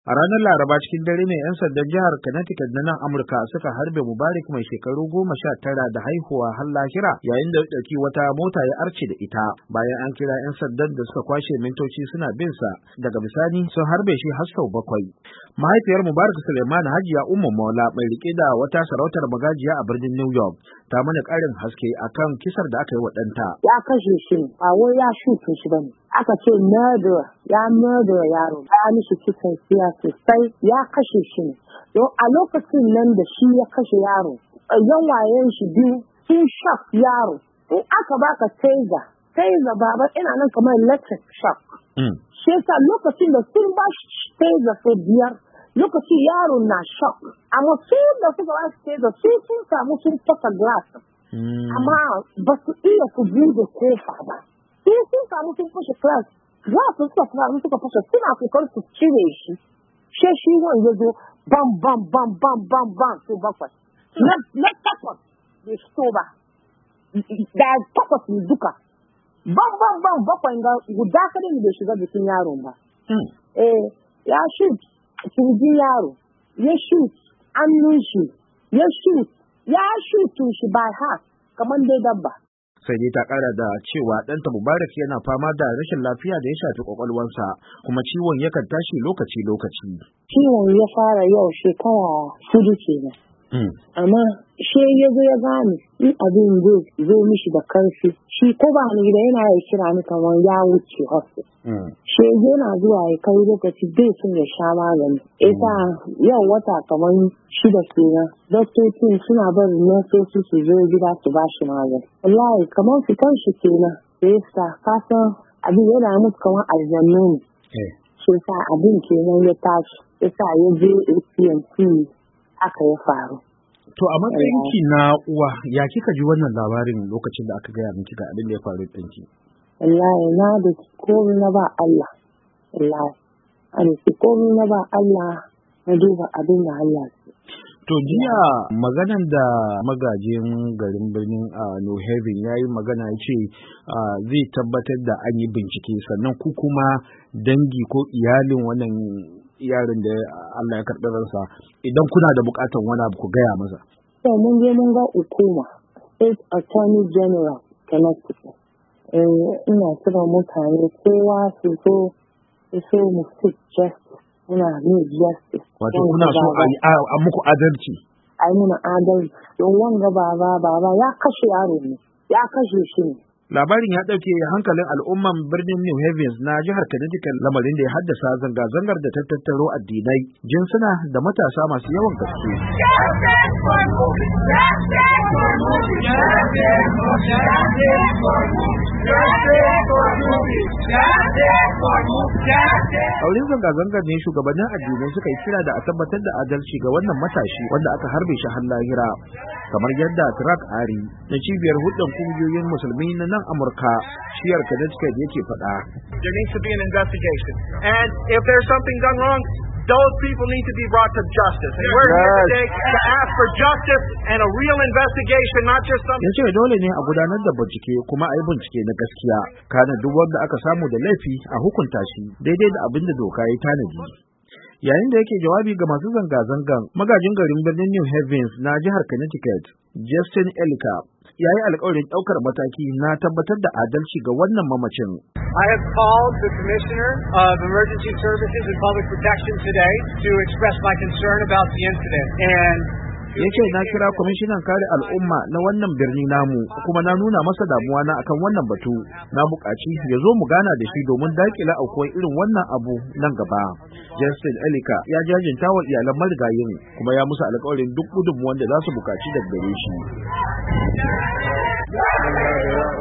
A ranar Laraba cikin dare ne 'yan sandan jihar Connecticut na nan Amurka suka harbe Mubarak mai shekaru 19 da haihuwa har lahira yayin da ya ɗauki wata mota ya arce da ita. Bayan an kira 'yan sandan da suka kwashe mintoci suna bin sa, daga bisani sun harbe shi har sau 7. Mahaifiyar Mubarak Suleiman Hajiya Ummu Maula mai rike da wata sarautar magajiya a birnin New York ta mana ƙarin haske akan kisar da aka yi wa ɗanta. Ya kashe shi ba wai ya shuka shi bane. Aka ce murder yaro ya mishi kisan siya sosai, ya kashe shi ne don a lokacin nan da shi ya kashe yaro yan wayen shi biyu sun shock yaro. In aka baka taser baba ina nan kamar electric shock. Shi yasa lokacin da sun ba shi taser sau 5 lokacin yaro na shock, amma sun da suka ba shi taser sun samu sun fasa glass amma ba su iya su bude kofa ba. Sun samu sun fashe class za su suka fashe suna kokar su cire shi. Shi wanda ya zo bam su 7 na 8 bai fito ba da 8 ne duka bam 7 ga guda kadai bai shiga jikin yaron ba. Ya shoot kirjin yaro, ya shoot hannun shi, ya shoot shi by heart kamar dai dabba. Sai dai ta kara da cewa ɗanta Mubarak yana fama da rashin lafiya da ya shafi kwakwalwarsa, kuma ciwon yakan tashi lokaci-lokaci. Ciwon ya fara yau shekara 4 kenan. Amma shi ya zo ya gane in abin zo mishi da karfi, shi ko ba ni da yana ya kira ni kamar ya wuce hospital. Shi yana zuwa ya kai lokaci bai son ya sha magani. Ita yau wata kamar 6 kenan. Doktocin suna barin nasoci su zo gida su ba shi magani. Wallahi kamar fitan shi kenan. Da yasa kasan abin yana musu kamar aljannu ne. Shi sa abin kenan ya tashi. Yasa ya je AT&T aka ya faru. To a matsayinki na uwa, ya kika ji wannan labarin lokacin da aka gaya miki ga abin da ya faru ɗanki? Wallahi na da komai na ba Allah. Wallahi an da komai na ba Allah, na duba abin da Allah ce. To jiya maganan da magajin garin birnin New Haven ya yi magana ya ce zai tabbatar da an yi bincike, sannan ku kuma dangi ko iyalin wannan yaron da Allah ya karɓi ransa idan kuna da buƙatar wani abu ku gaya masa. Sai mun je mun ga hukuma State Attorney General Connecticut. Ina kira mutane kowa su so mu seek justice. Muna need justice. Wato kuna so a muku adalci? Ai muna adalci don wanga baba ya kashe yaro ne, ya kashe shi ne. Labarin ya ɗauke hankalin al'umman birnin New Haven na jihar Connecticut, lamarin da ya haddasa zanga-zangar da ta tattaro addinai, jinsuna da matasa masu yawan gaske. A wurin zanga-zangar ne shugabannin addinai suka yi kira da a tabbatar da adalci ga wannan matashi wanda aka harbe shi har lahira, kamar yadda Track Ari na cibiyar hudun kungiyoyin musulmi na nan Amurka shiyar Connecticut yake faɗa. There needs to be an investigation, and if there's something done wrong, those people need to be brought to justice. And we're here today to ask for justice and a real investigation, not just something. Yace dole ne a gudanar da bincike kuma a yi bincike na gaskiya, kana duk wanda aka samu da laifi a hukunta shi daidai da abin da doka ya tanadi. Yayin da yake jawabi ga masu zanga-zangan, magajin garin birnin New Haven na jihar Connecticut, Justin Elika, ya yi alƙawarin ɗaukar mataki na tabbatar da adalci ga wannan mamacin. I have called the Commissioner of Emergency Services and Public Protection today to express my concern about the incident. And ya ce na kira kwamishinan kare al'umma na wannan birni namu kuma na nuna masa damuwa na akan wannan batu. Na buƙaci ya zo mu gana da shi domin daƙile aukuwar irin wannan abu nan gaba. Justin Elika ya jajinta wa iyalan marigayin kuma ya musu alƙawarin duk gudunmuwan da za su buƙaci daga gare shi.